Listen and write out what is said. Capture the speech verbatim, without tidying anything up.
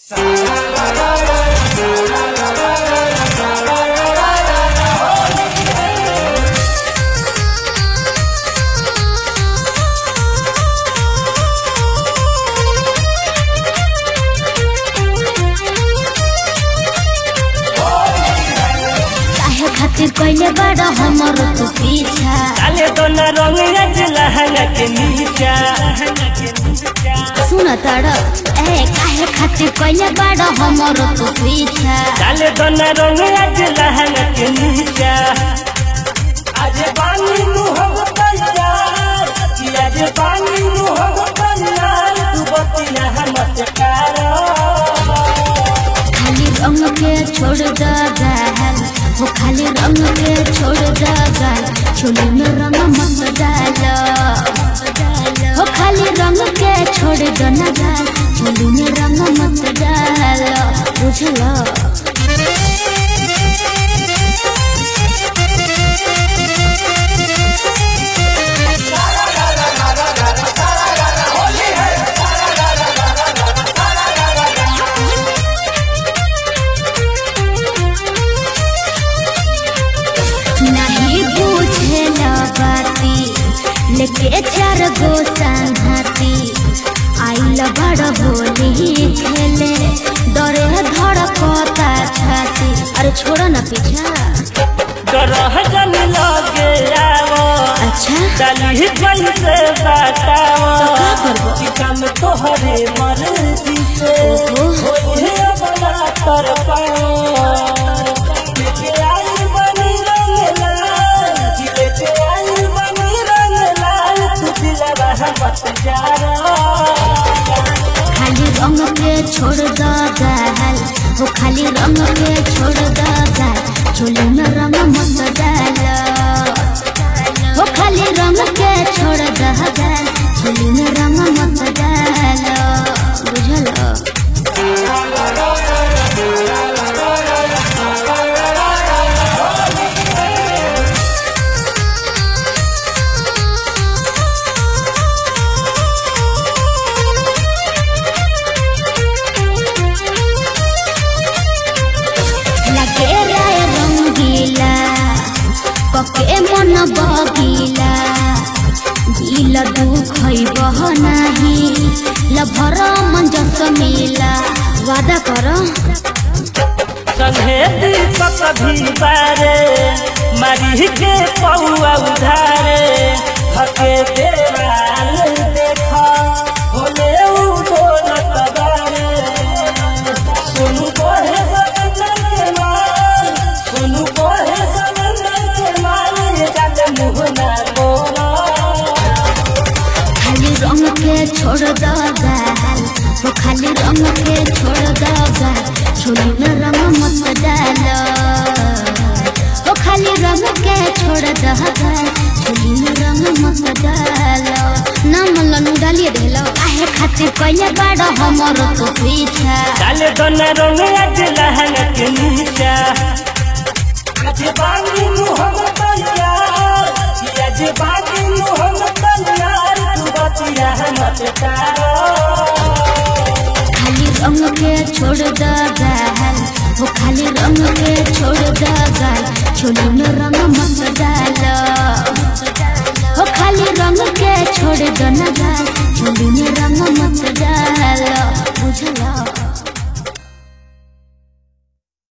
खातिर कइले बड़ा हमर तू पीछा डाले तो न रंग लहंगा के नीचा सुन तड़ ए काहे खातिर कइले बड़ा हमर तू पीछा डाले तो न रंग लहंगा के नीचा आज पानी तू हम तैयार कि आज पानी तू हम तैयार तू बतिया मत कर खाली रंग के छोड़ द गाल वो खाली रंग के छोड़ द गाल चोली में रंग मत डाल वो खाली रंग के छोड़ द ना गाल चोली में रंग मत डाल बुझला नहीं पूछे बाती लेके चार गो संघाती आइल बड़ होली खेले डरे धड़कता छाती अरे छोड़ो ना पीछा करह जन लगे आवो अच्छा डाली कैसे बताओ तो का करबो कि काम तोहरे मर्जी से ओहो होए अपना तर पाओ लेके आई बनी रंग लाल कि लेके आई बनी रंग लाल तू दिलवा मत जारा खाली रंग के छोड़ द गाल वो खाली रंग के छोड़ द गाल चोली में रंग मत डाल वो खाली रंग के छोड़ द गाल चोली में रंग मत डाल बुझल लगे राय रंगीला कके मन बगीला दिल दुख बह नाही लभर मंजस मिला वादा कर संगे दीपक भी बारे मारी के पौआ उधारे हके देवाल देखा होले उ बोलत बारे सुनु कोहे सनन के माल सुनु कोहे सनन के माल ये जाते मुँह ना बोला खाली रंग के छोड़ द गाल वो खाली रंग के छोड़ द गाल चोली में रंग मत डाल वो खाली रंग के छोड़ द गाल चोली में रंग मत डाल ना मन डालिए देलो काहे खातिर कइले बड़ा हमर तू पीछा डाले तो न रंग लहंगा के नीचा आज बानी मुँह हम तैयार कि आज बानी मुँह हम तैयार तू बतिया मत कर खाली रंग के छोड़ द गाल वो खाली रंग के छोड़ द गाल चोली में रंग